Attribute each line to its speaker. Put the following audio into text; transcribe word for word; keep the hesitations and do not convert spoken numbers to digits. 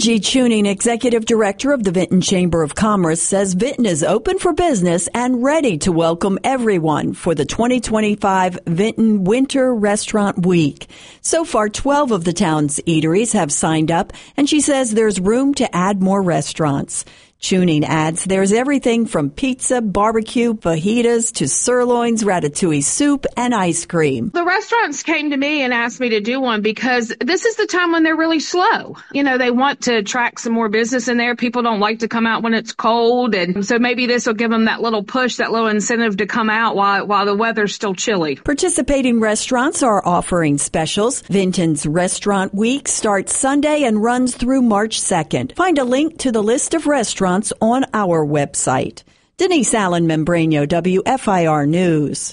Speaker 1: Angie Chewning, Executive Director of the Vinton Chamber of Commerce, says Vinton is open for business and ready to welcome everyone for the twenty twenty-five Vinton Winter Restaurant Week. So far, twelve of the town's eateries have signed up, and she says there's room to add more restaurants. Chewning adds there's everything from pizza, barbecue, fajitas to sirloins, ratatouille soup, and ice cream.
Speaker 2: The restaurants came to me and asked me to do one because this is the time when they're really slow. You know, they want to attract some more business in there. People don't like to come out when it's cold. And so maybe this will give them that little push, that little incentive to come out while, while the weather's still chilly.
Speaker 1: Participating restaurants are offering specials. Vinton's Restaurant Week starts Sunday and runs through March second. Find a link to the list of restaurants on our website. Denise Allen Membrano, W F I R News.